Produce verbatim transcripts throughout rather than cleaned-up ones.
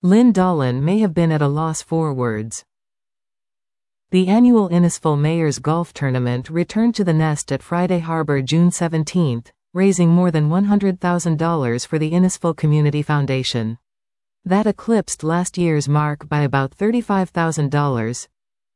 Lynn Dolan may have been at a loss for words. The annual Innisfil Mayors Golf Tournament returned to the Nest at Friday Harbor June seventeenth, raising more than one hundred thousand dollars for the Innisfil Community Foundation. That eclipsed last year's mark by about thirty-five thousand dollars.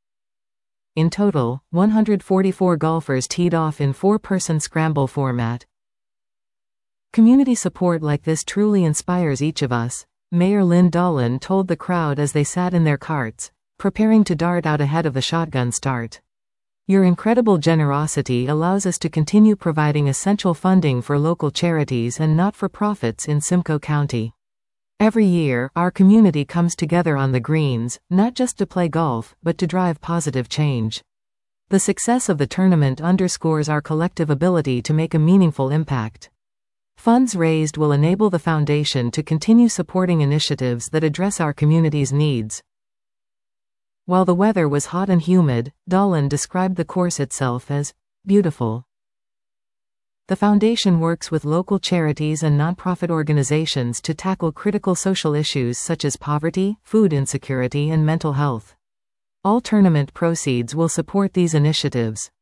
In total, one hundred forty-four golfers teed off in four-person scramble format. Community support like this truly inspires each of us, Mayor Lynn Dolan told the crowd as they sat in their carts, preparing to dart out ahead of the shotgun start. Your incredible generosity allows us to continue providing essential funding for local charities and not-for-profits in Simcoe County. Every year, our community comes together on the greens, not just to play golf, but to drive positive change. The success of the tournament underscores our collective ability to make a meaningful impact. Funds raised will enable the foundation to continue supporting initiatives that address our community's needs. While the weather was hot and humid, Dolan described the course itself as beautiful. The foundation works with local charities and nonprofit organizations to tackle critical social issues such as poverty, food insecurity, and mental health. All tournament proceeds will support these initiatives.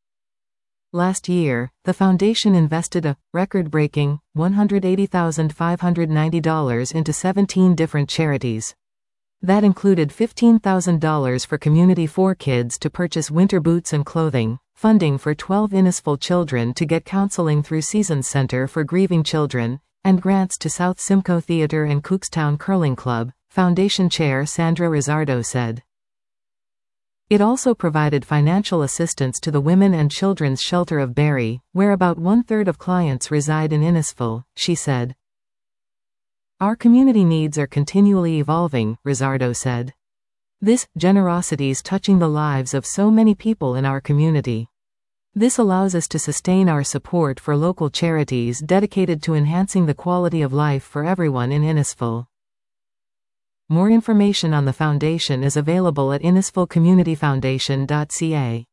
Last year, the foundation invested a record-breaking one hundred eighty thousand five hundred ninety dollars into seventeen different charities. That included fifteen thousand dollars for Community for Kids to purchase winter boots and clothing, funding for twelve Innisfil children to get counseling through Seasons Center for Grieving Children, and grants to South Simcoe Theater and Cookstown Curling Club, Foundation Chair Sandra Rizzardo said. It also provided financial assistance to the Women and Children's Shelter of Barrie, where about one-third of clients reside in Innisfil, she said. Our community needs are continually evolving, Rizzardo said. This generosity's touching the lives of so many people in our community. This allows us to sustain our support for local charities dedicated to enhancing the quality of life for everyone in Innisfil. More information on the foundation is available at innisfil community foundation dot c a.